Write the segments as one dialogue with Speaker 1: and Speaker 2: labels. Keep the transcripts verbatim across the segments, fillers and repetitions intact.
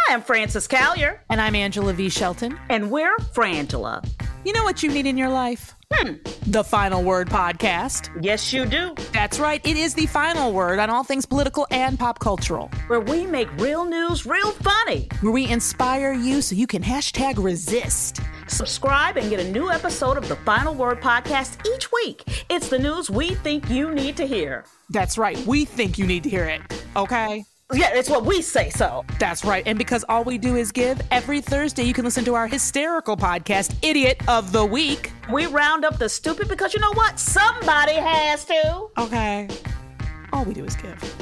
Speaker 1: I'm Frances Callier.
Speaker 2: And I'm Angela V. Shelton.
Speaker 1: And we're Frangela.
Speaker 2: You know what you need in your life?
Speaker 1: Hmm.
Speaker 2: The Final Word Podcast.
Speaker 1: Yes, you do.
Speaker 2: That's right. It is the final word on all things political and pop cultural.
Speaker 1: Where we make real news real funny.
Speaker 2: Where we inspire you so you can hashtag resist.
Speaker 1: Subscribe and get a new episode of the Final Word Podcast each week. It's the news we think you need to hear.
Speaker 2: That's right. We think you need to hear it. Okay?
Speaker 1: Yeah, it's what we say so.
Speaker 2: That's right. And because all we do is give, every Thursday you can listen to our hysterical podcast, Idiot of the Week.
Speaker 1: We round up the stupid because you know what? Somebody has to.
Speaker 2: Okay. All we do is give.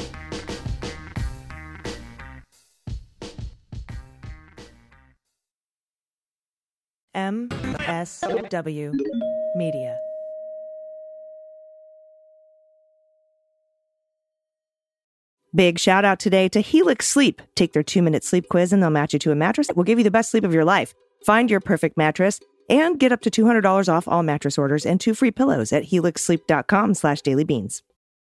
Speaker 3: M S W Media. Big shout out today to Helix Sleep. Take their two-minute sleep quiz and they'll match you to a mattress that will give you the best sleep of your life. Find your perfect mattress and get up to two hundred dollars off all mattress orders and two free pillows at helixsleep.com slash dailybeans.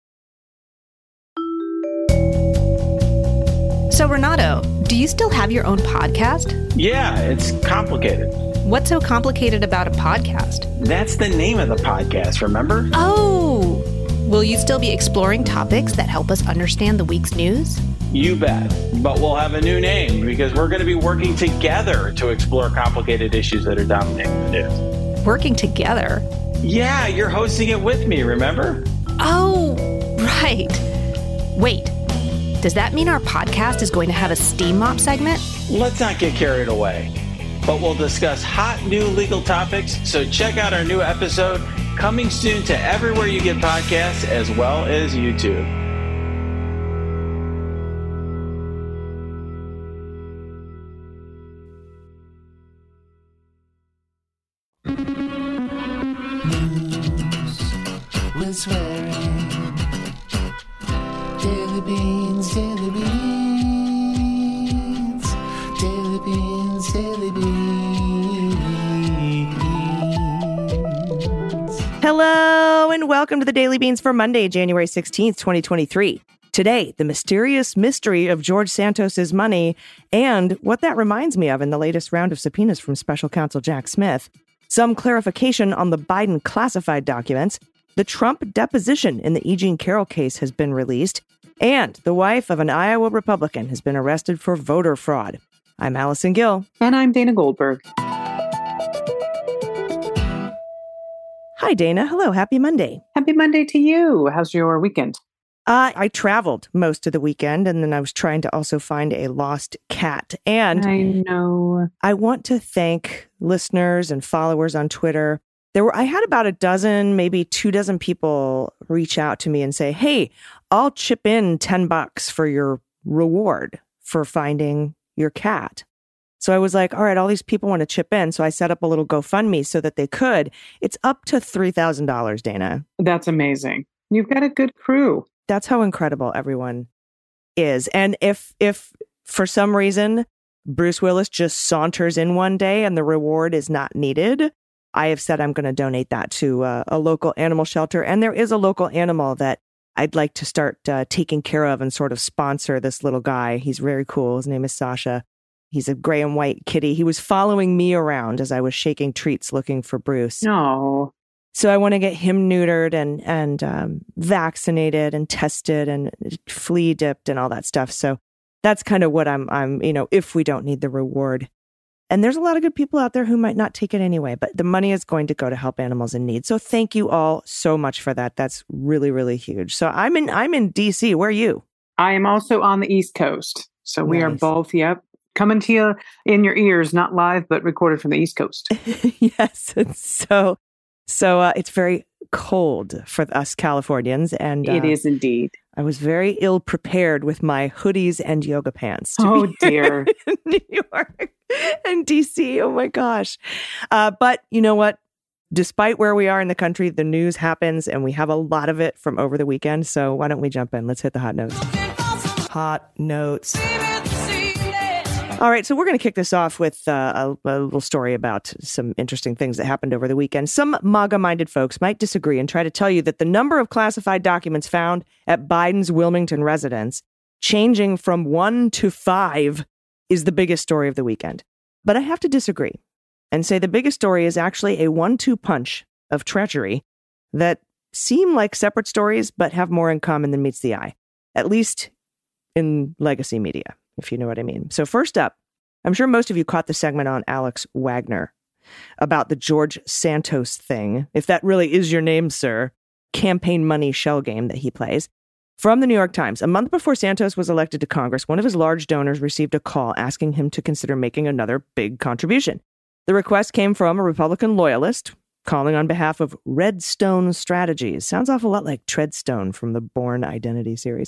Speaker 4: So, Renato, do you still have your own podcast?
Speaker 5: Yeah, it's complicated.
Speaker 4: What's so complicated about a podcast?
Speaker 5: That's the name of the podcast, remember?
Speaker 4: Oh! Will you still be exploring topics that help us understand the week's news?
Speaker 5: You bet. But we'll have a new name because we're going to be working together to explore complicated issues that are dominating the news.
Speaker 4: Working together?
Speaker 5: Yeah, you're hosting it with me, remember?
Speaker 4: Oh, right. Wait, does that mean our podcast is going to have a steam mop segment?
Speaker 5: Let's not get carried away. But we'll discuss hot new legal topics, so check out our new episode coming soon to everywhere you get podcasts as well as YouTube.
Speaker 6: News with swearing. Daily beans, daily beans. Daily beans, daily beans.
Speaker 3: Hello and welcome to the Daily Beans for Monday, January sixteenth, twenty twenty-three. Today, the mysterious mystery of George Santos's money and what that reminds me of in the latest round of subpoenas from special counsel Jack Smith, some clarification on the Biden classified documents, the Trump deposition in the E. Jean Carroll case has been released, and the wife of an Iowa Republican has been arrested for voter fraud. I'm Allison Gill.
Speaker 7: And I'm Dana Goldberg.
Speaker 3: Hi, Dana. Hello. Happy Monday.
Speaker 7: Happy Monday to you. How's your weekend?
Speaker 3: Uh, I traveled most of the weekend, and then I was trying to also find a lost cat. And
Speaker 7: I know.
Speaker 3: I want to thank listeners and followers on Twitter. There were I had about a dozen, maybe two dozen people reach out to me and say, hey, I'll chip in ten bucks for your reward for finding your cat. So I was like, all right, all these people want to chip in. So I set up a little GoFundMe so that they could. It's up to three thousand dollars, Dana.
Speaker 7: That's amazing. You've got a good crew.
Speaker 3: That's how incredible everyone is. And if if for some reason Bruce Willis just saunters in one day and the reward is not needed, I have said I'm going to donate that to uh, a local animal shelter. And there is a local animal that I'd like to start uh, taking care of and sort of sponsor this little guy. He's very cool. His name is Sasha. He's a gray and white kitty. He was following me around as I was shaking treats looking for Bruce.
Speaker 7: No.
Speaker 3: So I want to get him neutered and and um, vaccinated and tested and flea dipped and all that stuff. So that's kind of what I'm, I'm, you know, if we don't need the reward. And there's a lot of good people out there who might not take it anyway, but the money is going to go to help animals in need. So thank you all so much for that. That's really, really huge. So I'm in, I'm in D C. Where are you?
Speaker 7: I am also on the East Coast. So we
Speaker 3: Nice.
Speaker 7: are both, yep, coming to you in your ears, not live, but recorded from the East Coast.
Speaker 3: Yes. It's so, so uh, it's very cold for us Californians. And uh,
Speaker 7: It is indeed.
Speaker 3: I was very ill prepared with my hoodies and yoga pants. To
Speaker 7: Oh,
Speaker 3: be
Speaker 7: dear.
Speaker 3: in New York and D C. Oh, my gosh. Uh, but you know what? Despite where we are in the country, the news happens and we have a lot of it from over the weekend. So why don't we jump in? Let's hit the hot notes. Hot notes. All right, so we're going to kick this off with uh, a, a little story about some interesting things that happened over the weekend. Some MAGA-minded folks might disagree and try to tell you that the number of classified documents found at Biden's Wilmington residence changing from one to five is the biggest story of the weekend. But I have to disagree and say the biggest story is actually a one two punch of treachery that seem like separate stories but have more in common than meets the eye, at least in legacy media, if you know what I mean. So first up, I'm sure most of you caught the segment on Alex Wagner about the George Santos thing, if that really is your name, sir, campaign money shell game that he plays. From the New York Times, a month before Santos was elected to Congress, one of his large donors received a call asking him to consider making another big contribution. The request came from a Republican loyalist calling on behalf of Redstone Strategies. Sounds awful lot like Treadstone from the Bourne Identity series,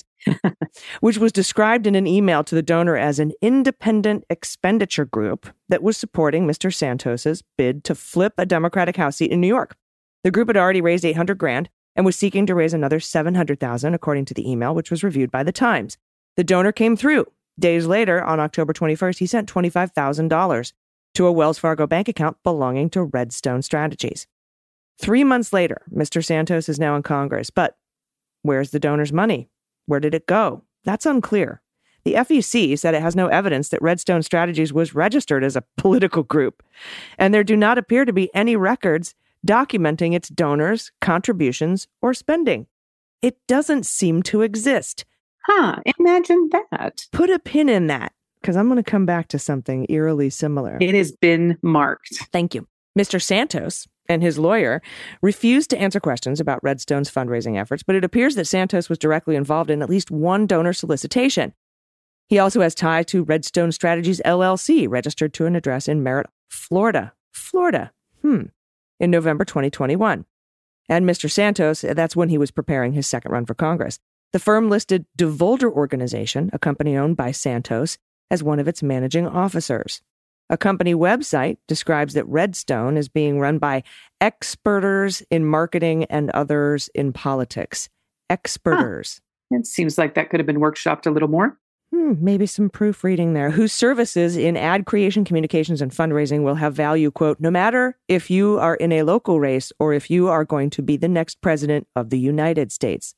Speaker 3: which was described in an email to the donor as an independent expenditure group that was supporting Mister Santos's bid to flip a Democratic House seat in New York. The group had already raised eight hundred grand and was seeking to raise another seven hundred thousand, according to the email, which was reviewed by the Times. The donor came through. Days later, on October twenty-first, he sent twenty-five thousand dollars to a Wells Fargo bank account belonging to Redstone Strategies. Three months later, Mister Santos is now in Congress, but where's the donor's money? Where did it go? That's unclear. The F E C said it has no evidence that Redstone Strategies was registered as a political group, and there do not appear to be any records documenting its donors, contributions, or spending. It doesn't seem to exist.
Speaker 7: Huh, imagine that.
Speaker 3: Put a pin in that, because I'm going to come back to something eerily similar.
Speaker 7: It has been marked.
Speaker 3: Thank you. Mister Santos and his lawyer refused to answer questions about Redstone's fundraising efforts, but it appears that Santos was directly involved in at least one donor solicitation. He also has ties to Redstone Strategies, L L C, registered to an address in Merritt, Florida. Florida. Hmm. In November twenty twenty-one. And Mister Santos, that's when he was preparing his second run for Congress. The firm listed DeVolder Organization, a company owned by Santos, as one of its managing officers. A company website describes that Redstone is being run by experters in marketing and others in politics. Experters.
Speaker 7: Huh. It seems like that could have been workshopped a little more.
Speaker 3: Hmm, maybe some proofreading there. Whose services in ad creation, communications, and fundraising will have value, quote, no matter if you are in a local race or if you are going to be the next president of the United States.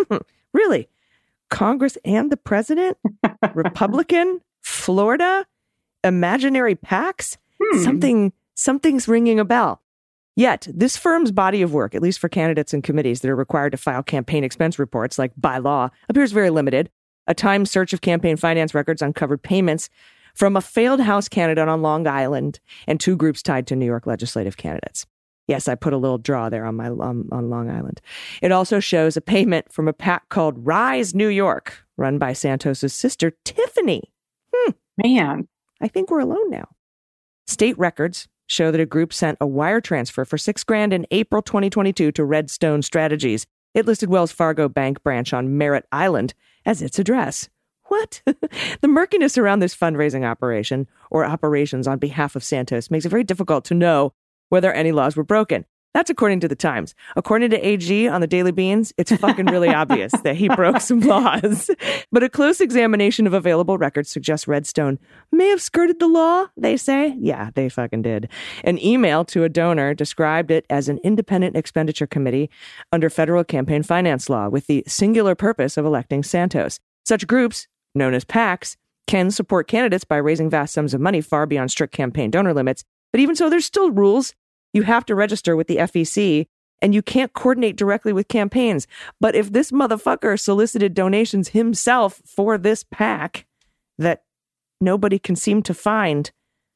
Speaker 3: Really? Congress and the president? Republican? Florida? Imaginary PACs? Hmm. Something, something's ringing a bell. Yet, this firm's body of work, at least for candidates and committees that are required to file campaign expense reports, like by law, appears very limited. A Times search of campaign finance records uncovered payments from a failed House candidate on Long Island and two groups tied to New York legislative candidates. Yes, I put a little draw there on my um, on Long Island. It also shows a payment from a PAC called Rise New York, run by Santos's sister, Tiffany. Hmm.
Speaker 7: Man.
Speaker 3: I think we're alone now. State records show that a group sent a wire transfer for six grand in April twenty twenty-two to Redstone Strategies. It listed Wells Fargo Bank branch on Merritt Island as its address. What? The murkiness around this fundraising operation, or operations on behalf of Santos, makes it very difficult to know whether any laws were broken. That's according to the Times. According to A G on the Daily Beans, it's fucking really obvious that he broke some laws. But a close examination of available records suggests Redstone may have skirted the law, they say. Yeah, they fucking did. An email to a donor described it as an independent expenditure committee under federal campaign finance law with the singular purpose of electing Santos. Such groups, known as PACs, can support candidates by raising vast sums of money far beyond strict campaign donor limits. But even so, there's still rules. You have to register with the F E C, and you can't coordinate directly with campaigns. But if this motherfucker solicited donations himself for this PAC that nobody can seem to find,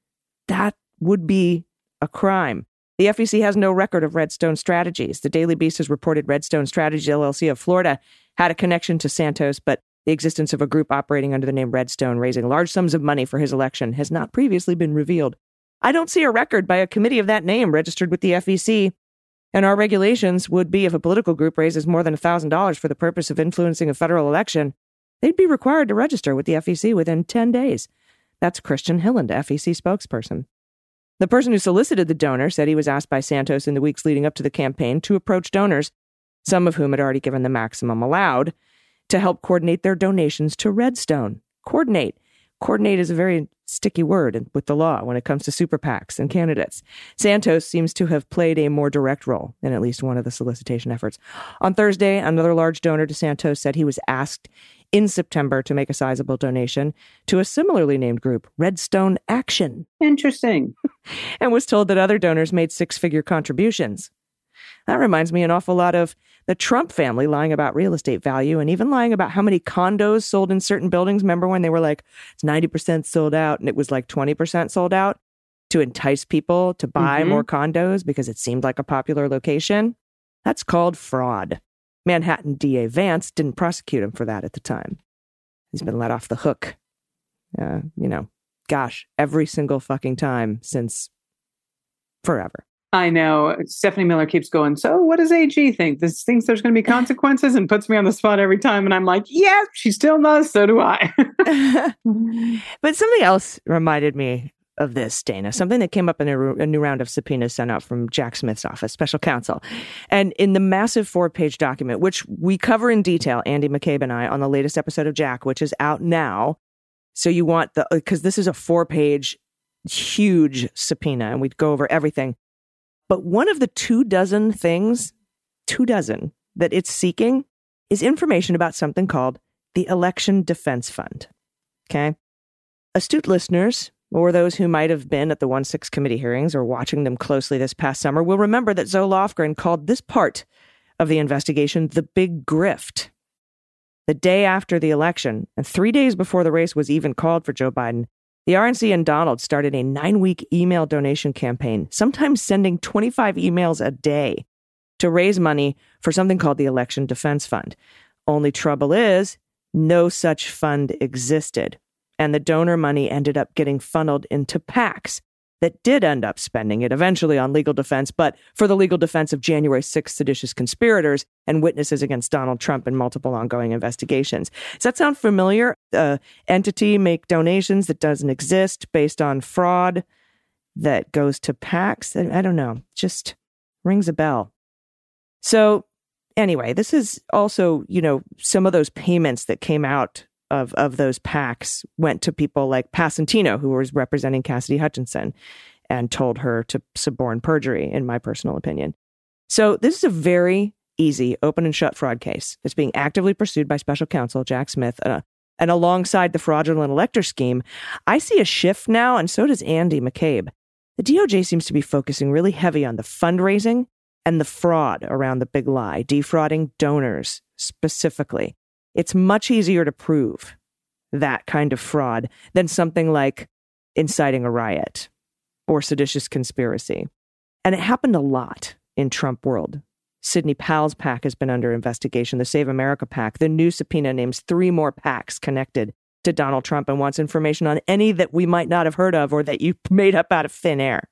Speaker 3: that would be a crime. The F E C has no record of Redstone Strategies. The Daily Beast has reported Redstone Strategies, L L C of Florida, had a connection to Santos, but the existence of a group operating under the name Redstone, raising large sums of money for his election, has not previously been revealed. I don't see a record by a committee of that name registered with the F E C, and our regulations would be if a political group raises more than one thousand dollars for the purpose of influencing a federal election, they'd be required to register with the F E C within ten days. That's Christian Hilland, F E C spokesperson. The person who solicited the donor said he was asked by Santos in the weeks leading up to the campaign to approach donors, some of whom had already given the maximum allowed, to help coordinate their donations to Redstone. Coordinate. Coordinate is a very sticky word with the law when it comes to super PACs and candidates. Santos seems to have played a more direct role in at least one of the solicitation efforts. On Thursday, another large donor to Santos said he was asked in September to make a sizable donation to a similarly named group, Redstone Action.
Speaker 7: Interesting.
Speaker 3: And was told that other donors made six-figure contributions. That reminds me an awful lot of the Trump family lying about real estate value and even lying about how many condos sold in certain buildings. Remember when they were like, it's ninety percent sold out, and it was like twenty percent sold out to entice people to buy
Speaker 7: Mm-hmm.
Speaker 3: more condos because it seemed like a popular location? That's called fraud. Manhattan D A Vance didn't prosecute him for that at the time. He's been let off the hook. Uh, you know, gosh, every single fucking time since forever.
Speaker 7: I know. Stephanie Miller keeps going, so what does A G think? This thinks there's going to be consequences and puts me on the spot every time. And I'm like, yeah, she still does. So do I.
Speaker 3: But something else reminded me of this, Dana, something that came up in a, a new round of subpoenas sent out from Jack Smith's office, special counsel. And in the massive four-page document, which we cover in detail, Andy McCabe and I, on the latest episode of Jack, which is out now. So you want the, because this is a four-page, huge subpoena, and we'd go over everything. But one of the two dozen things, two dozen, that it's seeking is information about something called the Election Defense Fund. Okay? Astute listeners, or those who might have been at the one six committee hearings or watching them closely this past summer, will remember that Zoe Lofgren called this part of the investigation the big grift. The day after the election, and three days before the race was even called for Joe Biden, the R N C and Donald started a nine-week email donation campaign, sometimes sending twenty-five emails a day to raise money for something called the Election Defense Fund. Only trouble is, no such fund existed. And the donor money ended up getting funneled into PACs that did end up spending it eventually on legal defense, but for the legal defense of January sixth seditious conspirators and witnesses against Donald Trump in multiple ongoing investigations. Does that sound familiar? Uh, entity make donations that doesn't exist based on fraud that goes to PACs? I don't know. Just rings a bell. So anyway, this is also, you know, some of those payments that came out of, of those PACs went to people like Passantino, who was representing Cassidy Hutchinson and told her to suborn perjury, in my personal opinion. So this is a very easy open and shut fraud case that's being actively pursued by special counsel Jack Smith. Uh, and alongside the fraudulent elector scheme, I see a shift now, and so does Andy McCabe. The D O J seems to be focusing really heavy on the fundraising and the fraud around the big lie, defrauding donors specifically. It's much easier to prove that kind of fraud than something like inciting a riot or seditious conspiracy. And it happened a lot in Trump world. Sidney Powell's PAC has been under investigation. The Save America PAC, the new subpoena names three more PACs connected to Donald Trump and wants information on any that we might not have heard of or that you made up out of thin air.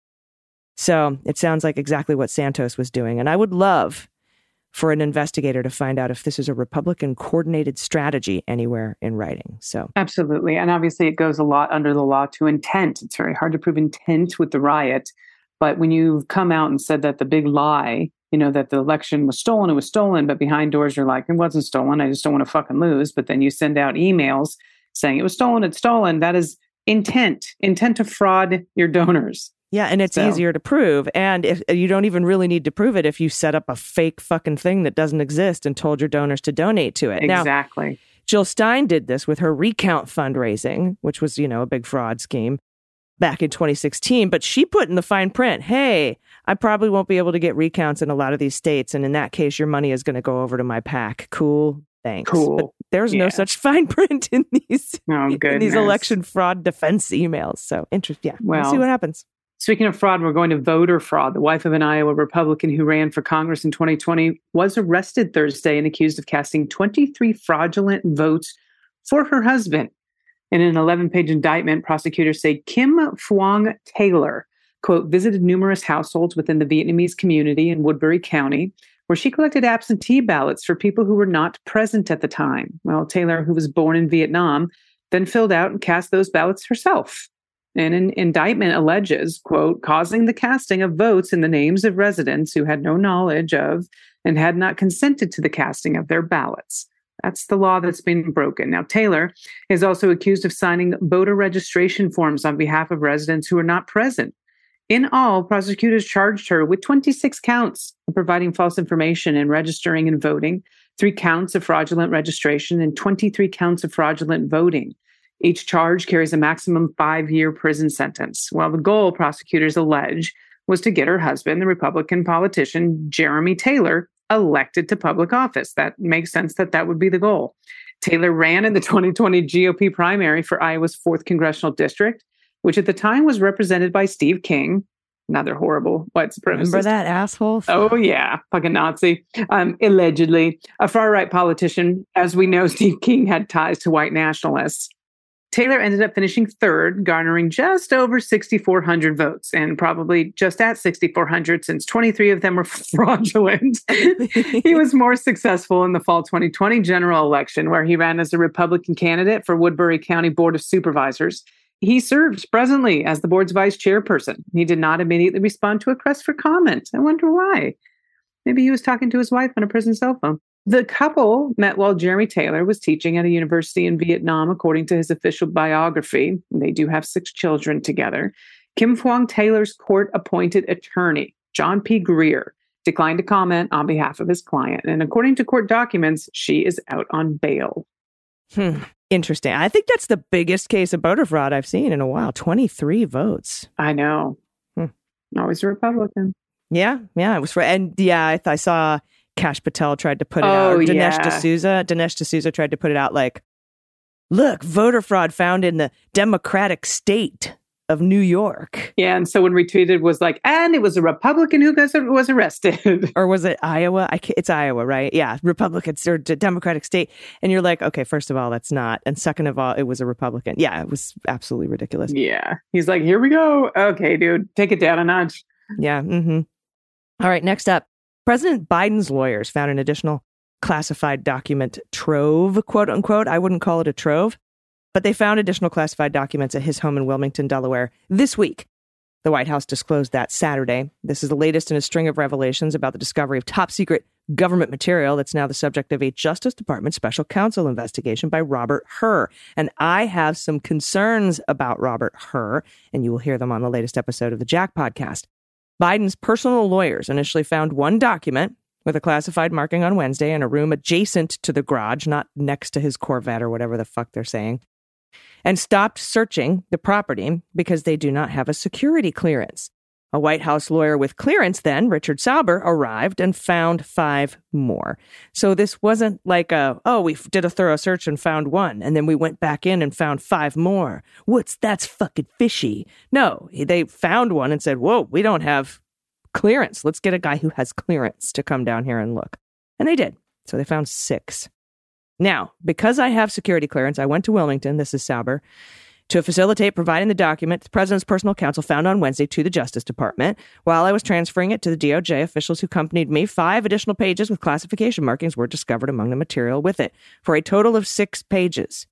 Speaker 3: So it sounds like exactly what Santos was doing. And I would love for an investigator to find out if this is a Republican coordinated strategy anywhere in writing. So
Speaker 7: absolutely. And obviously it goes a lot under the law to intent. It's very hard to prove intent with the riot. But when you've come out and said that the big lie, you know, that the election was stolen, it was stolen, but behind doors you're like, it wasn't stolen, I just don't want to fucking lose. But then you send out emails saying it was stolen, it's stolen. That is intent, intent to fraud your donors.
Speaker 3: Yeah, and it's so easier to prove. And if you don't even really need to prove it if you set up a fake fucking thing that doesn't exist and told your donors to donate to it.
Speaker 7: Exactly.
Speaker 3: Now, Jill Stein did this with her recount fundraising, which was, you know, a big fraud scheme back in twenty sixteen. But she put in the fine print, hey, I probably won't be able to get recounts in a lot of these states. And in that case, your money is going to go over to my PAC. Cool. Thanks.
Speaker 7: Cool.
Speaker 3: But there's
Speaker 7: yeah.
Speaker 3: no such fine print in these,
Speaker 7: oh,
Speaker 3: in these election fraud defense emails. So interesting. Yeah. Well, we'll see what happens.
Speaker 7: Speaking of fraud, we're going to voter fraud. The wife of an Iowa Republican who ran for Congress in twenty twenty was arrested Thursday and accused of casting twenty-three fraudulent votes for her husband. In an eleven-page indictment, prosecutors say Kim Phuong Taylor, quote, visited numerous households within the Vietnamese community in Woodbury County, where she collected absentee ballots for people who were not present at the time. Well, Taylor, who was born in Vietnam, then filled out and cast those ballots herself. And an indictment alleges, quote, causing the casting of votes in the names of residents who had no knowledge of and had not consented to the casting of their ballots. That's the law that's been broken. Now, Taylor is also accused of signing voter registration forms on behalf of residents who are not present. In all, prosecutors charged her with twenty-six counts of providing false information and registering and voting, three counts of fraudulent registration, and twenty-three counts of fraudulent voting. Each charge carries a maximum five-year prison sentence, while the goal, prosecutors allege, was to get her husband, the Republican politician Jeremy Taylor, elected to public office. That makes sense that that would be the goal. Taylor ran in the twenty twenty G O P primary for Iowa's fourth Congressional District, which at the time was represented by Steve King, another horrible white supremacist.
Speaker 3: Remember that asshole?
Speaker 7: Oh, yeah. Fucking Nazi. Um, allegedly. A far-right politician. As we know, Steve King had ties to white nationalists. Taylor ended up finishing third, garnering just over six thousand four hundred votes, and probably just at six thousand four hundred since twenty-three of them were fraudulent. He was more successful in the fall twenty twenty general election, where he ran as a Republican candidate for Woodbury County Board of Supervisors. He served presently as the board's vice chairperson. He did not immediately respond to a request for comment. I wonder why. Maybe he was talking to his wife on a prison cell phone. The couple met while Jeremy Taylor was teaching at a university in Vietnam, according to his official biography. They do have six children together. Kim Phuong Taylor's court-appointed attorney, John P. Greer, declined to comment on behalf of his client. And according to court documents, she is out on bail.
Speaker 3: Hmm. Interesting. I think that's the biggest case of voter fraud I've seen in a while. twenty-three votes.
Speaker 7: I know. Hmm. Always a Republican.
Speaker 3: Yeah, yeah. It was for, and yeah, I, I saw Kash Patel tried to put it
Speaker 7: oh,
Speaker 3: out. Or Dinesh
Speaker 7: yeah.
Speaker 3: D'Souza. Dinesh D'Souza tried to put it out like, look, voter fraud found in the Democratic state of New York.
Speaker 7: Yeah, and someone retweeted was like, and it was a Republican who was arrested.
Speaker 3: Or was it Iowa? I can't, it's Iowa, right? Yeah, Republicans or D- Democratic state. And you're like, okay, first of all, that's not. And second of all, it was a Republican. Yeah, it was absolutely ridiculous.
Speaker 7: Yeah. He's like, here we go. Okay, dude, take it down a notch.
Speaker 3: Yeah. Mm-hmm. All right, next up. President Biden's lawyers found an additional classified document trove, quote unquote. I wouldn't call it a trove, but they found additional classified documents at his home in Wilmington, Delaware this week. The White House disclosed that Saturday. This is the latest in a string of revelations about the discovery of top secret government material that's now the subject of a Justice Department special counsel investigation by Robert Hur. And I have some concerns about Robert Hur, and you will hear them on the latest episode of the Jack podcast. Biden's personal lawyers initially found one document with a classified marking on Wednesday in a room adjacent to the garage, not next to his Corvette or whatever the fuck they're saying, and stopped searching the property because they do not have a security clearance. A White House lawyer with clearance then, Richard Sauber, arrived and found five more. So this wasn't like a, oh, we did a thorough search and found one, and then we went back in and found five more. What's, that's fucking fishy. No, they found one and said, whoa, we don't have clearance. Let's get a guy who has clearance to come down here and look. And they did. So they found six. Now, because I have security clearance, I went to Wilmington, this is Sauber, to facilitate providing the document the president's personal counsel found on Wednesday to the Justice Department. While I was transferring it to the D O J, officials who accompanied me, five additional pages with classification markings were discovered among the material with it, for a total of six pages.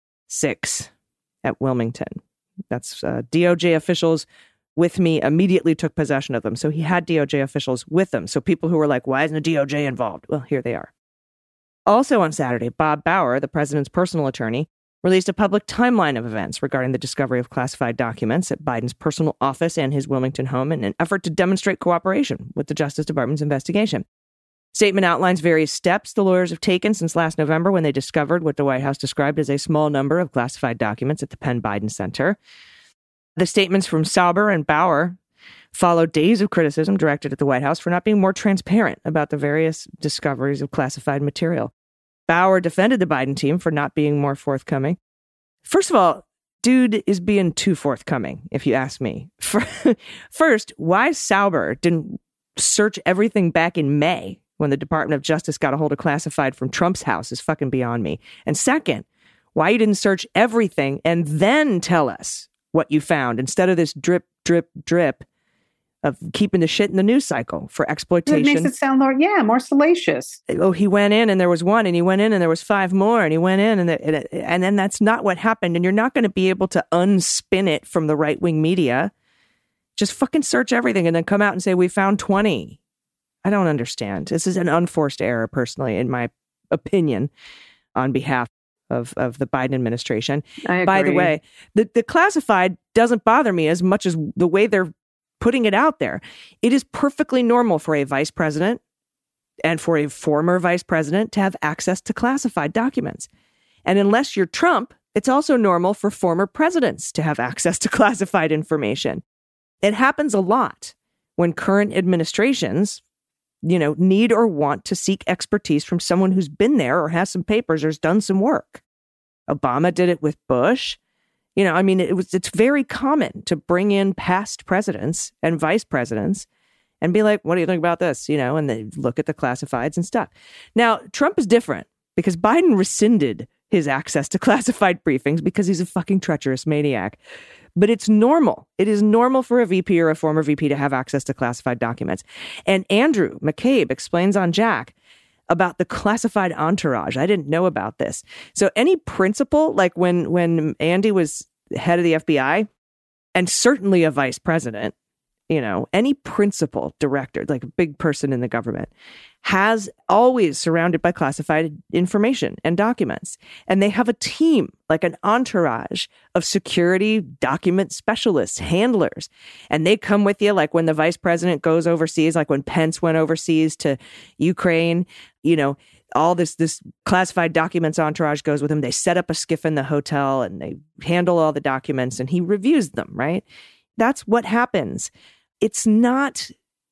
Speaker 3: Six at Wilmington. That's uh, D O J officials with me immediately took possession of them. So he had D O J officials with them. So people who were like, why isn't the D O J involved? Well, here they are. Also on Saturday, Bob Bauer, the president's personal attorney, released a public timeline of events regarding the discovery of classified documents at Biden's personal office and his Wilmington home in an effort to demonstrate cooperation with the Justice Department's investigation. Statement outlines various steps the lawyers have taken since last November when they discovered what the White House described as a small number of classified documents at the Penn Biden Center. The statements from Sauber and Bauer followed days of criticism directed at the White House for not being more transparent about the various discoveries of classified material. Bauer defended the Biden team for not being more forthcoming. First of all, dude is being too forthcoming, if you ask me. First, why Sauber didn't search everything back in May when the Department of Justice got a hold of classified from Trump's house is fucking beyond me. And second, why you didn't search everything and then tell us what you found instead of this drip, drip, drip of keeping the shit in the news cycle for exploitation.
Speaker 7: It makes it sound more, yeah, more salacious.
Speaker 3: Oh, he went in and there was one, and he went in and there was five more, and he went in and the, and then that's not what happened. And you're not going to be able to unspin it from the right wing media. Just fucking search everything and then come out and say we found twenty. I don't understand. This is an unforced error, personally, in my opinion, on behalf of of the Biden administration.
Speaker 7: I agree.
Speaker 3: By the way, the the classified doesn't bother me as much as the way they're putting it out there. It is perfectly normal for a vice president and for a former vice president to have access to classified documents. And unless you're Trump, it's also normal for former presidents to have access to classified information. It happens a lot when current administrations, you know, need or want to seek expertise from someone who's been there or has some papers or has done some work. Obama did it with Bush. You know, I mean, it was it's very common to bring in past presidents and vice presidents and be like, what do you think about this? You know, and they look at the classifieds and stuff. Now, Trump is different because Biden rescinded his access to classified briefings because he's a fucking treacherous maniac. But it's normal. It is normal for a V P or a former V P to have access to classified documents. And Andrew McCabe explains on Jack about the classified entourage. I didn't know about this. So any principal, like when when Andy was head of the F B I, and certainly a vice president, you know, any principal director, like a big person in the government, has always surrounded by classified information and documents. And they have a team, like an entourage of security document specialists, handlers. And they come with you, like when the vice president goes overseas, like when Pence went overseas to Ukraine, you know, all this, this classified documents entourage goes with him. They set up a skiff in the hotel and they handle all the documents and he reviews them, right? That's what happens. It's not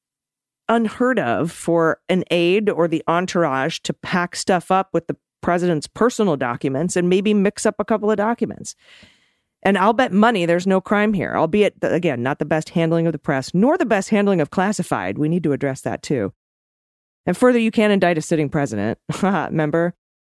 Speaker 3: unheard of for an aide or the entourage to pack stuff up with the president's personal documents and maybe mix up a couple of documents. And I'll bet money there's no crime here, albeit, again, not the best handling of the press, nor the best handling of classified. We need to address that too. And further, you can't indict a sitting president. Remember?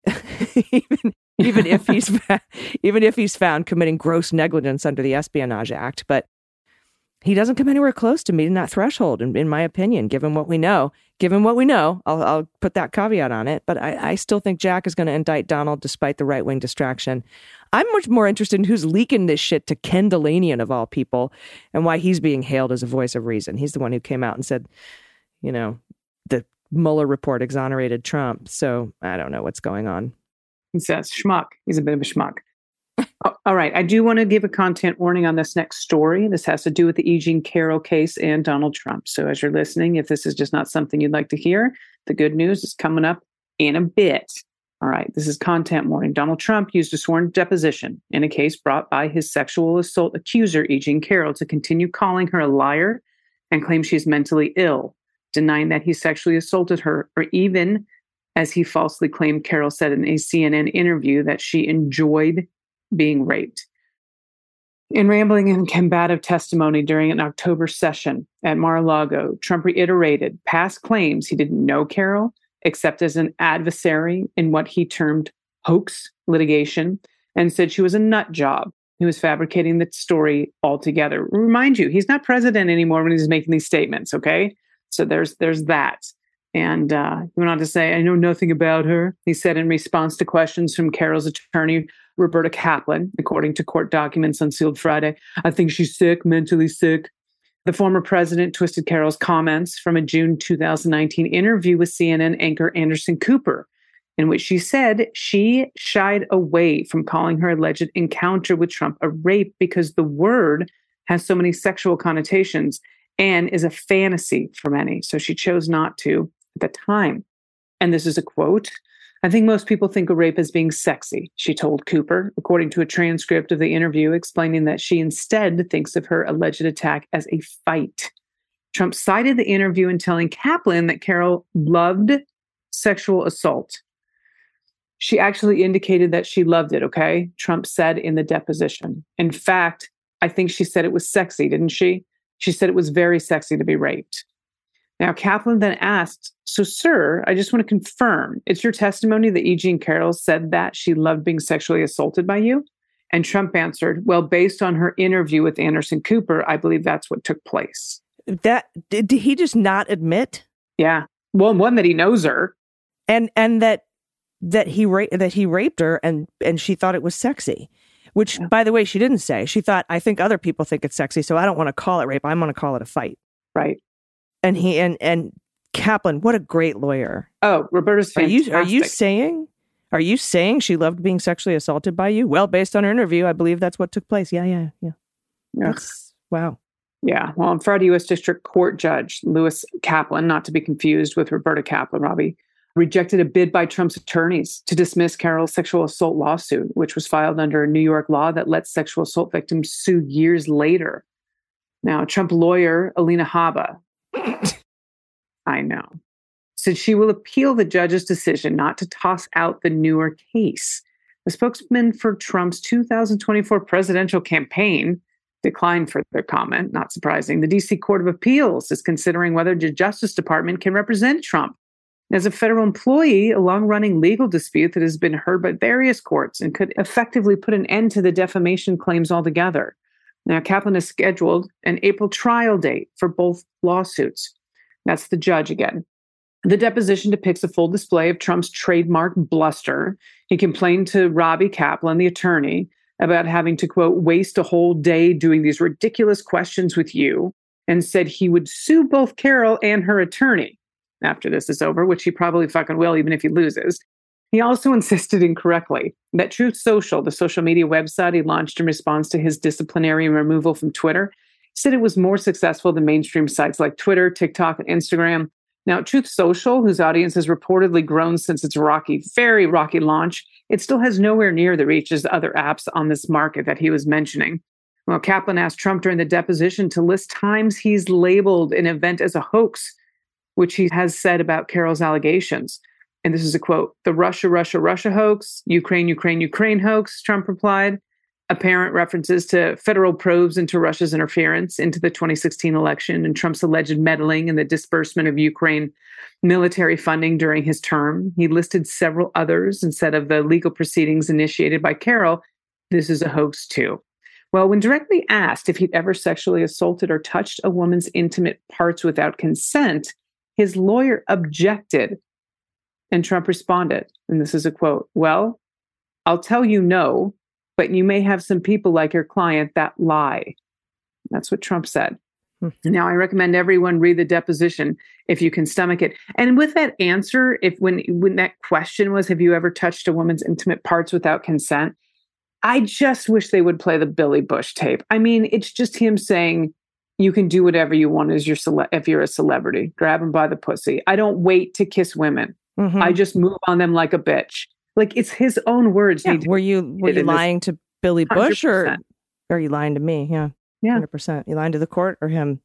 Speaker 3: even, even if he's even if he's found committing gross negligence under the Espionage Act, but he doesn't come anywhere close to meeting that threshold, in, in my opinion, given what we know. Given what we know, I'll, I'll put that caveat on it. But I, I still think Jack is going to indict Donald despite the right-wing distraction. I'm much more interested in who's leaking this shit to Ken Delanian, of all people, and why he's being hailed as a voice of reason. He's the one who came out and said, you know, the Mueller report exonerated Trump. So I don't know what's going on.
Speaker 7: He says schmuck. He's a bit of a schmuck. Oh, all right. I do want to give a content warning on this next story. This has to do with the E. Jean Carroll case and Donald Trump. So as you're listening, if this is just not something you'd like to hear, the good news is coming up in a bit. All right. This is content warning. Donald Trump used a sworn deposition in a case brought by his sexual assault accuser, E. Jean Carroll, to continue calling her a liar and claim she's mentally ill, denying that he sexually assaulted her, or even, as he falsely claimed, Carroll said in a C N N interview, that she enjoyed being raped. In rambling and combative testimony during an October session at Mar-a-Lago, Trump reiterated past claims he didn't know Carroll, except as an adversary in what he termed hoax litigation, and said she was a nut job who was fabricating the story altogether. Remind you, he's not president anymore when he's making these statements, okay? So there's there's that. And uh, he went on to say, I know nothing about her, he said in response to questions from Carroll's attorney, Roberta Kaplan, according to court documents unsealed Friday. I think she's sick, mentally sick. The former president twisted Carroll's comments from a June two thousand nineteen interview with C N N anchor Anderson Cooper, in which she said she shied away from calling her alleged encounter with Trump a rape because the word has so many sexual connotations and is a fantasy for many. So she chose not to at the time. And this is a quote. I think most people think of rape as being sexy, she told Cooper, according to a transcript of the interview, explaining that she instead thinks of her alleged attack as a fight. Trump cited the interview in telling Kaplan that Carroll loved sexual assault. She actually indicated that she loved it, okay? Trump said in the deposition. In fact, I think she said it was sexy, didn't she? She said it was very sexy to be raped. Now, Kaplan then asked, so, sir, I just want to confirm, it's your testimony that E. Jean Carroll said that she loved being sexually assaulted by you? And Trump answered, well, based on her interview with Anderson Cooper, I believe that's what took place.
Speaker 3: That did, did he just not admit?
Speaker 7: Yeah. Well, one, that he knows her.
Speaker 3: And and that that he ra- that he raped her and, and she thought it was sexy. Which, yeah. By the way, she didn't say. She thought, I think other people think it's sexy, so I don't want to call it rape. I'm going to call it a fight.
Speaker 7: Right.
Speaker 3: And he and and Kaplan, what a great lawyer.
Speaker 7: Oh, Roberta's fantastic.
Speaker 3: Are you, are you saying, are you saying she loved being sexually assaulted by you? Well, based on her interview, I believe that's what took place. Yeah, yeah, yeah.
Speaker 7: yeah.
Speaker 3: That's, wow.
Speaker 7: Yeah. Well, on Friday, U S District Court Judge Lewis Kaplan, not to be confused with Roberta Kaplan, Robbie, rejected a bid by Trump's attorneys to dismiss Carol's sexual assault lawsuit, which was filed under a New York law that lets sexual assault victims sue years later. Now, Trump lawyer Alina Habba, I know, said she will appeal the judge's decision not to toss out the newer case. The spokesman for Trump's two thousand twenty-four presidential campaign declined further comment, not surprising. The D C Court of Appeals is considering whether the Justice Department can represent Trump as a federal employee, a long-running legal dispute that has been heard by various courts and could effectively put an end to the defamation claims altogether. Now, Kaplan has scheduled an April trial date for both lawsuits. That's the judge again. The deposition depicts a full display of Trump's trademark bluster. He complained to Robbie Kaplan, the attorney, about having to, quote, waste a whole day doing these ridiculous questions with you, and said he would sue both Carol and her attorney after this is over, which he probably fucking will, even if he loses. He also insisted incorrectly that Truth Social, the social media website he launched in response to his disciplinary removal from Twitter, said it was more successful than mainstream sites like Twitter, TikTok, and Instagram. Now, Truth Social, whose audience has reportedly grown since its rocky, very rocky launch, it still has nowhere near the reach as other apps on this market that he was mentioning. Well, Kaplan asked Trump during the deposition to list times he's labeled an event as a hoax, which he has said about Carol's allegations. And this is a quote, "The Russia, Russia, Russia hoax, Ukraine, Ukraine, Ukraine hoax," Trump replied. Apparent references to federal probes into Russia's interference into the twenty sixteen election and Trump's alleged meddling in the disbursement of Ukraine military funding during his term. He listed several others instead of the legal proceedings initiated by Carol. This is a hoax too. Well, when directly asked if he'd ever sexually assaulted or touched a woman's intimate parts without consent, his lawyer objected. And Trump responded, and this is a quote, "Well, I'll tell you no, but you may have some people like your client that lie." That's what Trump said. Hmm. Now, I recommend everyone read the deposition if you can stomach it. And with that answer, if when, when that question was, have you ever touched a woman's intimate parts without consent? I just wish they would play the Billy Bush tape. I mean, it's just him saying, you can do whatever you want as your cele- if you're a celebrity. Grab them by the pussy. I don't wait to kiss women. Mm-hmm. I just move on them like a bitch. Like, it's his own words.
Speaker 3: Yeah. Were you were you lying to Billy Bush or, or are you lying to me? Yeah. Yeah. one hundred percent. You lying to the court or him?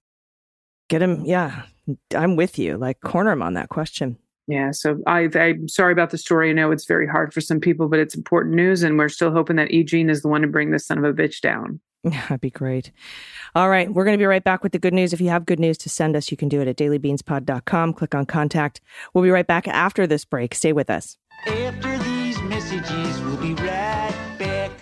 Speaker 3: Get him. Yeah. I'm with you. Like, corner him on that question.
Speaker 7: Yeah. So I, I'm sorry about the story. I know it's very hard for some people, but it's important news. And we're still hoping that E. Jean is the one to bring this son of a bitch down.
Speaker 3: Yeah, that'd be great. All right. We're going to be right back with the good news. If you have good news to send us, you can do it at daily beans pod dot com. Click on contact. We'll be right back after this break. Stay with us.
Speaker 6: After these messages, we'll be right back.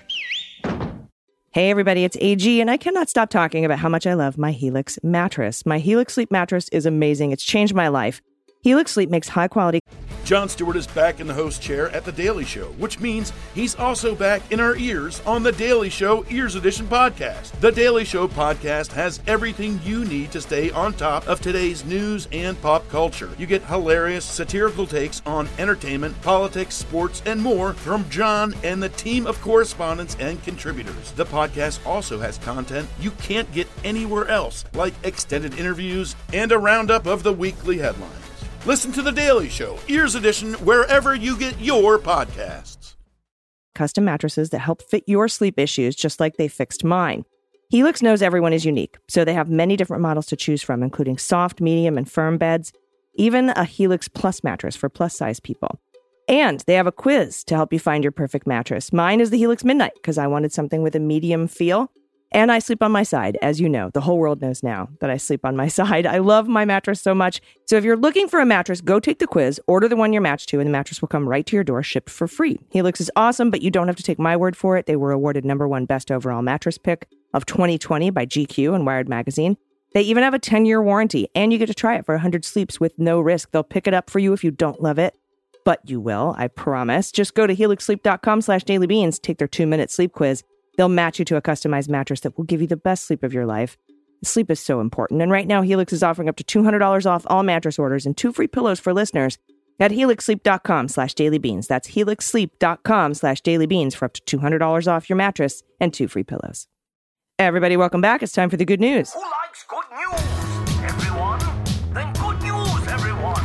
Speaker 3: Hey, everybody, it's A G, and I cannot stop talking about how much I love my Helix mattress. My Helix Sleep mattress is amazing. It's changed my life. Helix Sleep makes high-quality...
Speaker 8: Jon Stewart is back in the host chair at The Daily Show, which means he's also back in our ears on The Daily Show Ears Edition podcast. The Daily Show podcast has everything you need to stay on top of today's news and pop culture. You get hilarious, satirical takes on entertainment, politics, sports, and more from Jon and the team of correspondents and contributors. The podcast also has content you can't get anywhere else, like extended interviews and a roundup of the weekly headlines. Listen to The Daily Show, Ears Edition, wherever you get your podcasts.
Speaker 3: Custom mattresses that help fit your sleep issues just like they fixed mine. Helix knows everyone is unique, so they have many different models to choose from, including soft, medium, and firm beds, even a Helix Plus mattress for plus-size people. And they have a quiz to help you find your perfect mattress. Mine is the Helix Midnight because I wanted something with a medium feel. And I sleep on my side, as you know. The whole world knows now that I sleep on my side. I love my mattress so much. So if you're looking for a mattress, go take the quiz, order the one you're matched to, and the mattress will come right to your door, shipped for free. Helix is awesome, but you don't have to take my word for it. They were awarded number one best overall mattress pick of twenty twenty by G Q and Wired Magazine. They even have a ten-year warranty, and you get to try it for one hundred sleeps with no risk. They'll pick it up for you if you don't love it, but you will, I promise. Just go to helix sleep dot com slash dailybeans, take their two-minute sleep quiz. They'll match you to a customized mattress that will give you the best sleep of your life. Sleep is so important. And right now, Helix is offering up to two hundred dollars off all mattress orders and two free pillows for listeners at helix sleep dot com slash dailybeans. That's helix sleep dot com slash dailybeans for up to two hundred dollars off your mattress and two free pillows. Everybody, welcome back. It's time for the good news.
Speaker 9: Who likes good news? Everyone? Then good news, everyone.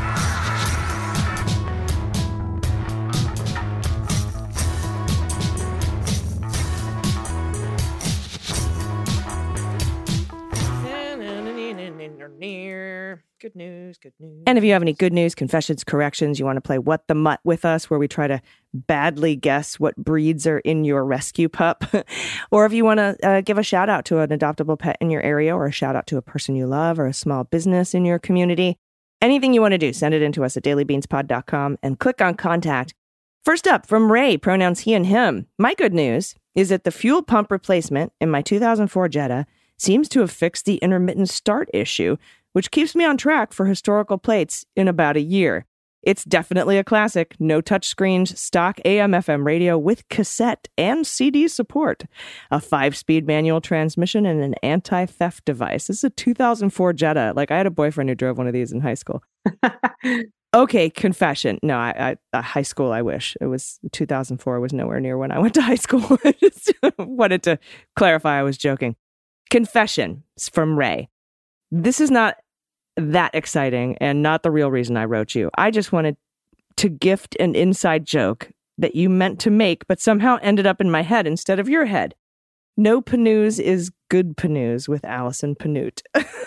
Speaker 3: Good news, good news. And if you have any good news, confessions, corrections, you want to play What the Mutt with us, where we try to badly guess what breeds are in your rescue pup. Or if you want to uh, give a shout out to an adoptable pet in your area, or a shout out to a person you love, or a small business in your community, anything you want to do, send it in to us at daily beans pod dot com and click on contact. First up, from Ray, pronouns he and him. My good news is that the fuel pump replacement in my two thousand four Jetta seems to have fixed the intermittent start issue, which keeps me on track for historical plates in about a year. It's definitely a classic, no touchscreens, stock A M F M radio with cassette and C D support, a five-speed manual transmission, and an anti-theft device. This is a two thousand four Jetta. Like, I had a boyfriend who drove one of these in high school. Okay, confession. No, I, I, high school, I wish. It was two thousand four was nowhere near when I went to high school. I just wanted to clarify I was joking. Confession from Ray. This is not that exciting and not the real reason I wrote you. I just wanted to gift an inside joke that you meant to make, but somehow ended up in my head instead of your head. No Panoos is good Panoos with Allison Panute.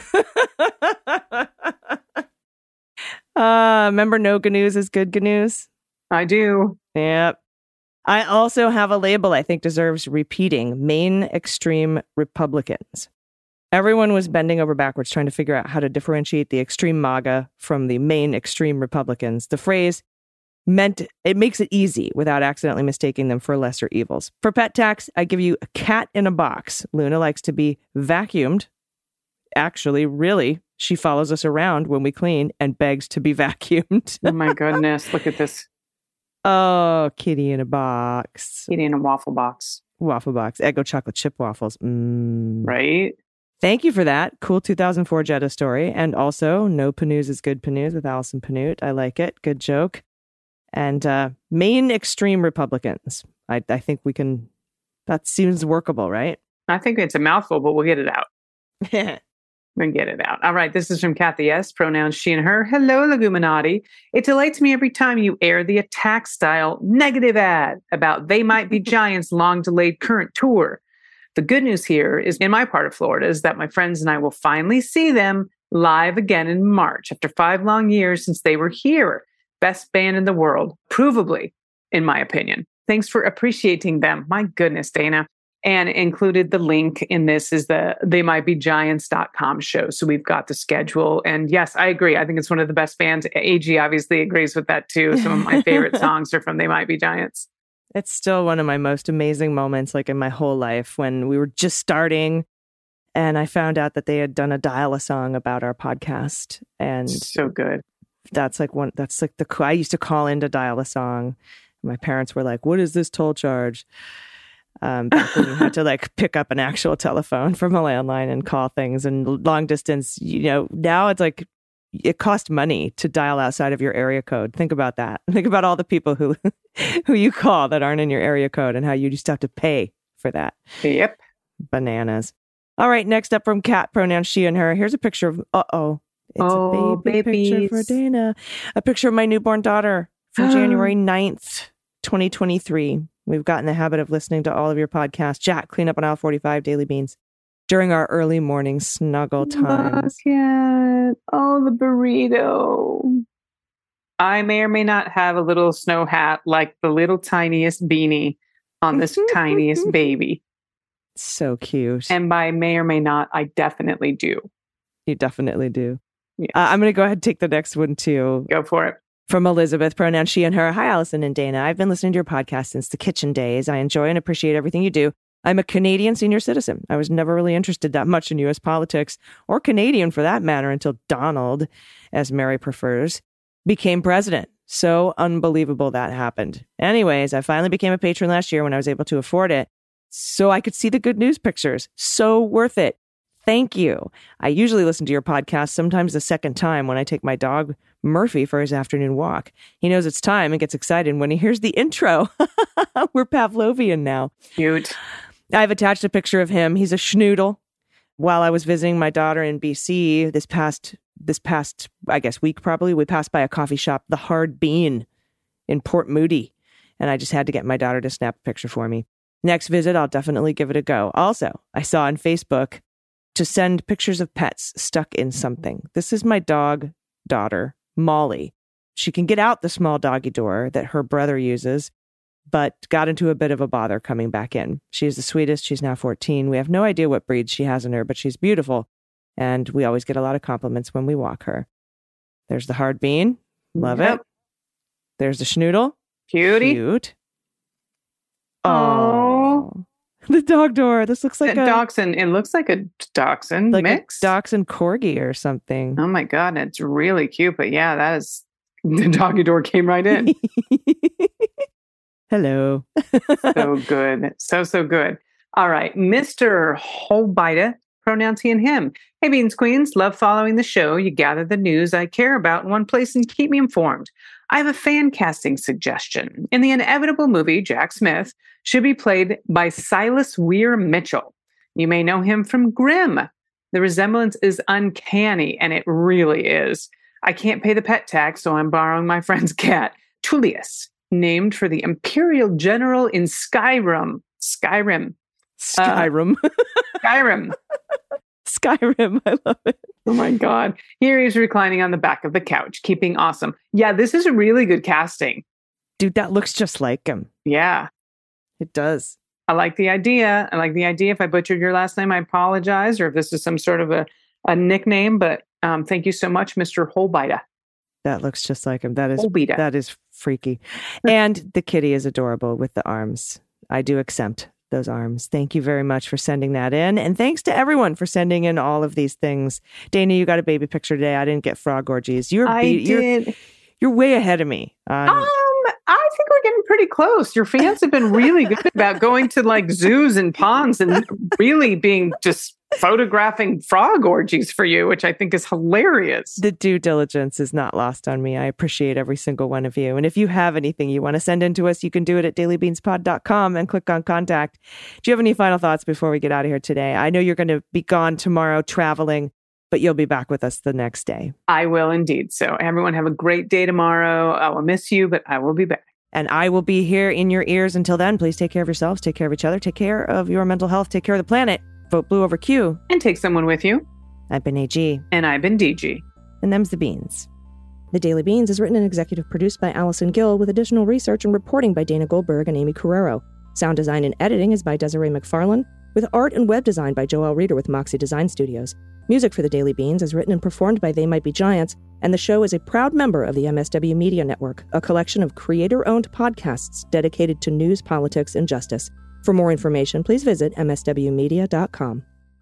Speaker 3: uh, remember No Ganoos is good Ganoos?
Speaker 7: I do.
Speaker 3: Yep. I also have a label I think deserves repeating. Maine Extreme Republicans. Everyone was bending over backwards trying to figure out how to differentiate the extreme MAGA from the Maine Extreme Republicans. The phrase meant it makes it easy without accidentally mistaking them for lesser evils. For pet tax, I give you a cat in a box. Luna likes to be vacuumed. Actually, really, she follows us around when we clean and begs to be vacuumed.
Speaker 7: Oh my goodness, look at this.
Speaker 3: Oh, kitty in a box.
Speaker 7: Kitty in a waffle box.
Speaker 3: Waffle box. Eggo chocolate chip waffles. Mm.
Speaker 7: Right?
Speaker 3: Thank you for that. Cool two thousand four Jetta story. And also, No Panoos is good Panoos with Allison Panute. I like it. Good joke. And uh, Maine Extreme Republicans. I, I think we can, that seems workable, right?
Speaker 7: I think it's a mouthful, but we'll get it out. We'll get it out. All right. This is from Kathy S. Pronouns she and her. Hello, Leguminati. It delights me every time you air the attack style negative ad about They Might Be Giants' long delayed current tour. The good news here is in my part of Florida is that my friends and I will finally see them live again in March after five long years since they were here. Best band in the world, provably, in my opinion. Thanks for appreciating them. My goodness, Dana. And included the link in this is the they might be giants dot com show. So we've got the schedule. And yes, I agree. I think it's one of the best bands. A G obviously agrees with that too. Some of my favorite songs are from They Might Be Giants.
Speaker 3: It's still one of my most amazing moments, like in my whole life, when we were just starting and I found out that they had done a dial-a-song about our podcast. And
Speaker 7: so good.
Speaker 3: That's like one, that's like the, I used to call into dial-a-song. My parents were like, what is this toll charge? Um, back when you had to like pick up an actual telephone from a landline and call things, and long distance, you know, now it's like, it costs money to dial outside of your area code. Think about that. Think about all the people who who you call that aren't in your area code and how you just have to pay for that.
Speaker 7: Yep.
Speaker 3: Bananas. All right, next up from Kat, pronouns she and her. Here's a picture of, uh-oh. It's
Speaker 7: oh,
Speaker 3: a baby
Speaker 7: babies.
Speaker 3: picture for Dana. A picture of my newborn daughter from January ninth, twenty twenty-three. We've gotten the habit of listening to all of your podcasts. Jack, clean up on aisle forty-five, Daily Beans, during our early morning snuggle times.
Speaker 7: Look at, oh, the burrito. I may or may not have a little snow hat like the little tiniest beanie on this tiniest baby.
Speaker 3: So cute.
Speaker 7: And by may or may not, I definitely do.
Speaker 3: You definitely do.
Speaker 7: Yes.
Speaker 3: Uh, I'm going to go ahead and take the next one too.
Speaker 7: Go for it.
Speaker 3: From Elizabeth, pronouns she and her. Hi, Allison and Dana. I've been listening to your podcast since the kitchen days. I enjoy and appreciate everything you do. I'm a Canadian senior citizen. I was never really interested that much in U S politics, or Canadian for that matter, until Donald, as Mary prefers, became president. So unbelievable that happened. Anyways, I finally became a patron last year when I was able to afford it, so I could see the good news pictures. So worth it. Thank you. I usually listen to your podcast sometimes the second time when I take my dog Murphy for his afternoon walk. He knows it's time and gets excited when he hears the intro. We're Pavlovian now.
Speaker 7: Cute.
Speaker 3: I've attached a picture of him. He's a schnoodle. While I was visiting my daughter in B C this past, this past, I guess, week probably, we passed by a coffee shop, The Hard Bean in Port Moody. And I just had to get my daughter to snap a picture for me. Next visit, I'll definitely give it a go. Also, I saw on Facebook to send pictures of pets stuck in something. This is my dog daughter, Molly. She can get out the small doggy door that her brother uses, but got into a bit of a bother coming back in. She's the sweetest. She's now fourteen. We have no idea what breed she has in her, but she's beautiful. And we always get a lot of compliments when we walk her. There's the Hard Bean. Love yep. it. There's the schnoodle.
Speaker 7: Cutie.
Speaker 3: Cute. Oh. The dog door. This looks like
Speaker 7: a,
Speaker 3: a
Speaker 7: dachshund. It looks like a dachshund
Speaker 3: like
Speaker 7: mix.
Speaker 3: A dachshund corgi or something.
Speaker 7: Oh my God. It's really cute. But yeah, that is, the doggy door came right in.
Speaker 3: Hello.
Speaker 7: So good. So, so good. All right. Mister Holbeida, pronouns he and him. Hey, Beans Queens. Love following the show. You gather the news I care about in one place and keep me informed. I have a fan casting suggestion. In the inevitable movie, Jack Smith should be played by Silas Weir Mitchell. You may know him from Grimm. The resemblance is uncanny, and it really is. I can't pay the pet tax, so I'm borrowing my friend's cat, Tullius, named for the Imperial General in Skyrim. Skyrim.
Speaker 3: Skyrim.
Speaker 7: Uh, Skyrim.
Speaker 3: Skyrim. I love it.
Speaker 7: Oh my God. Here he's reclining on the back of the couch, keeping awesome. Yeah, this is a really good casting.
Speaker 3: Dude, that looks just like him.
Speaker 7: Yeah.
Speaker 3: It does.
Speaker 7: I like the idea. I like the idea. If I butchered your last name, I apologize. Or if this is some sort of a, a nickname, but um, thank you so much, Mister Holbeida.
Speaker 3: That looks just like him. That is
Speaker 7: Holbeida.
Speaker 3: That is freaky. And the kitty is adorable with the arms. I do accept those arms. Thank you very much for sending that in. And thanks to everyone for sending in all of these things. Dana, you got a baby picture today. I didn't get frog orgies. You're
Speaker 7: I
Speaker 3: be-
Speaker 7: did.
Speaker 3: You're, you're way ahead of me. On-
Speaker 7: um, I think we're getting pretty close. Your fans have been really good about going to like zoos and ponds and really being just photographing frog orgies for you, which I think is hilarious.
Speaker 3: The due diligence is not lost on me. I appreciate every single one of you. And if you have anything you want to send in to us, you can do it at daily beans pod dot com and click on contact. Do you have any final thoughts before we get out of here today? I know you're going to be gone tomorrow traveling, but you'll be back with us the next day.
Speaker 7: I will indeed. So everyone have a great day tomorrow. I will miss you, but I will be back.
Speaker 3: And I will be here in your ears until then. Please take care of yourselves, take care of each other, take care of your mental health, take care of the planet. Vote blue over Q.
Speaker 7: And take someone with you.
Speaker 3: I've been A G.
Speaker 7: And I've been D G.
Speaker 3: And them's the beans. The Daily Beans is written and executive produced by Allison Gill with additional research and reporting by Dana Goldberg and Amy Carrero. Sound design and editing is by Desiree McFarlane, with art and web design by Joelle Reeder with Moxie Design Studios. Music for The Daily Beans is written and performed by They Might Be Giants, and the show is a proud member of the M S W Media Network, a collection of creator-owned podcasts dedicated to news, politics, and justice. For more information, please visit m s w media dot com.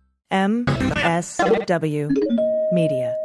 Speaker 3: M S W Media.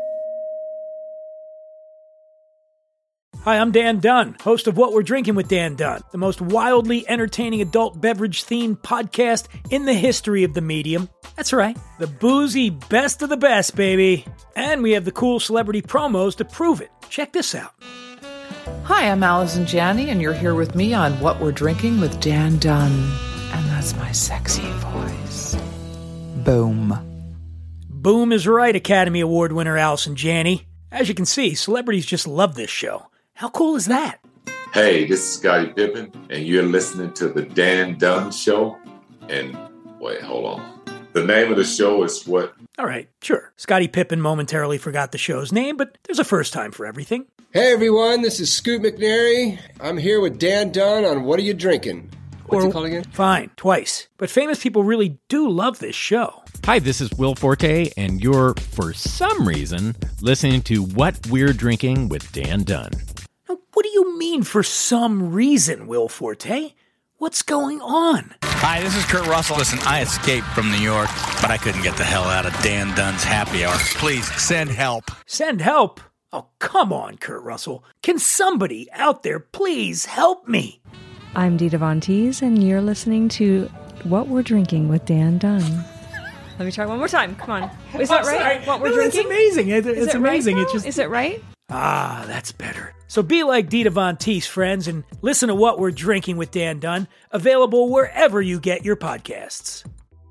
Speaker 10: Hi, I'm Dan Dunn, host of What We're Drinking with Dan Dunn, the most wildly entertaining adult beverage-themed podcast in the history of the medium. That's right, the boozy best of the best, baby. And we have the cool celebrity promos to prove it. Check this out.
Speaker 11: Hi, I'm Allison Janney, and you're here with me on What We're Drinking with Dan Dunn. And that's my sexy voice. Boom.
Speaker 10: Boom is right, Academy Award winner Allison Janney. As you can see, celebrities just love this show. How cool is that?
Speaker 12: Hey, this is Scottie Pippen, and you're listening to the Dan Dunn Show. And wait, hold on. The name of the show is what?
Speaker 10: All right, sure. Scottie Pippen momentarily forgot the show's name, but there's a first time for everything.
Speaker 13: Hey, everyone, this is Scoot McNairy. I'm here with Dan Dunn on What Are You Drinking? What's
Speaker 10: or,
Speaker 13: it called again?
Speaker 10: Fine, twice. But famous people really do love this show.
Speaker 14: Hi, this is Will Forte, and you're, for some reason, listening to What We're Drinking with Dan Dunn.
Speaker 10: Now, what do you mean, for some reason, Will Forte? What's going on?
Speaker 15: Hi, this is Kurt Russell. Listen, I escaped from New York, but I couldn't get the hell out of Dan Dunn's happy hour. Please, send help.
Speaker 10: Send help? Oh, come on, Kurt Russell. Can somebody out there please help me?
Speaker 16: I'm Dita Von Teese, and you're listening to What We're Drinking with Dan Dunn. Let me try one more time. Come on. Is that right?
Speaker 10: Sorry.
Speaker 16: What we're
Speaker 10: no,
Speaker 16: drinking?
Speaker 10: It's amazing. It, it's
Speaker 16: Is it
Speaker 10: amazing.
Speaker 16: Right
Speaker 10: it's just.
Speaker 16: Is it right?
Speaker 10: Ah, that's better. So be like Dita Von Teese, friends, and listen to What We're Drinking with Dan Dunn, available wherever you get your podcasts.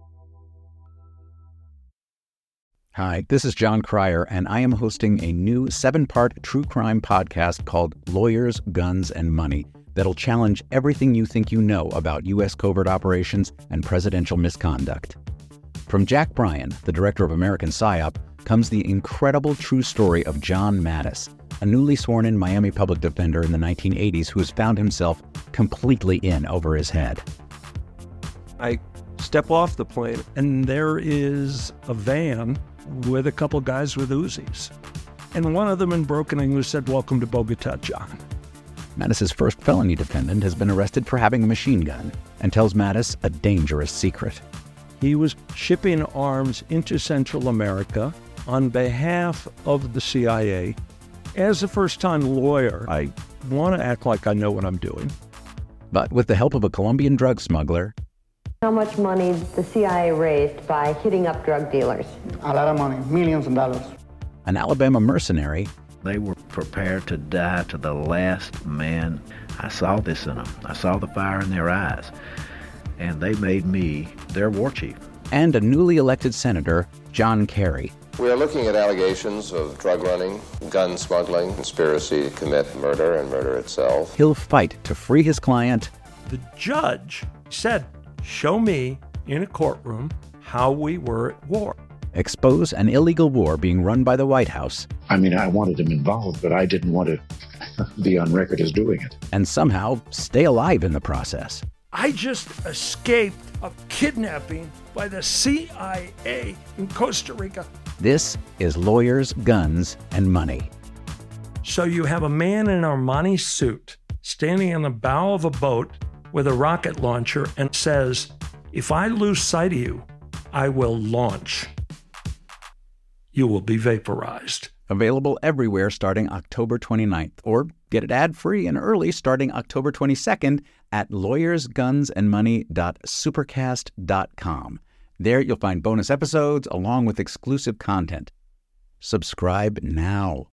Speaker 17: Hi, this is John Cryer, and I am hosting a new seven-part true crime podcast called Lawyers, Guns, and Money that'll challenge everything you think you know about U S covert operations and presidential misconduct. From Jack Bryan, the director of American PSYOP, comes the incredible true story of John Mattis, a newly sworn-in Miami public defender in the nineteen eighties who has found himself completely in over his head.
Speaker 18: I step off the plane, and there is a van with a couple guys with Uzis. And one of them in broken English said, "Welcome to Bogota, John."
Speaker 17: Mattis's first felony defendant has been arrested for having a machine gun and tells Mattis a dangerous secret.
Speaker 18: He was shipping arms into Central America on behalf of the C I A. As a first-time lawyer, I want to act like I know what I'm doing.
Speaker 17: But with the help of a Colombian drug smuggler,
Speaker 19: how much money the C I A raised by hitting up drug dealers?
Speaker 20: A lot of money, millions of dollars.
Speaker 17: An Alabama mercenary,
Speaker 21: they were prepared to die to the last man. I saw this in them. I saw the fire in their eyes. And they made me their war chief.
Speaker 17: And a newly elected senator, John Kerry.
Speaker 22: We are looking at allegations of drug running, gun smuggling, conspiracy to commit murder and murder itself.
Speaker 17: He'll fight to free his client.
Speaker 18: The judge said, "Show me in a courtroom how we were at war."
Speaker 17: Expose an illegal war being run by the White House.
Speaker 23: I mean, I wanted him involved, but I didn't want to be on record as doing it.
Speaker 17: And somehow stay alive in the process.
Speaker 18: I just escaped a kidnapping by the C I A in Costa Rica.
Speaker 17: This is Lawyers, Guns, and Money.
Speaker 18: So you have a man in an Armani suit standing in the bow of a boat with a rocket launcher and says, "If I lose sight of you, I will launch. You will be vaporized."
Speaker 17: Available everywhere starting October twenty-ninth, or get it ad-free and early starting October twenty-second at lawyers guns and money dot supercast dot com. There you'll find bonus episodes along with exclusive content. Subscribe now.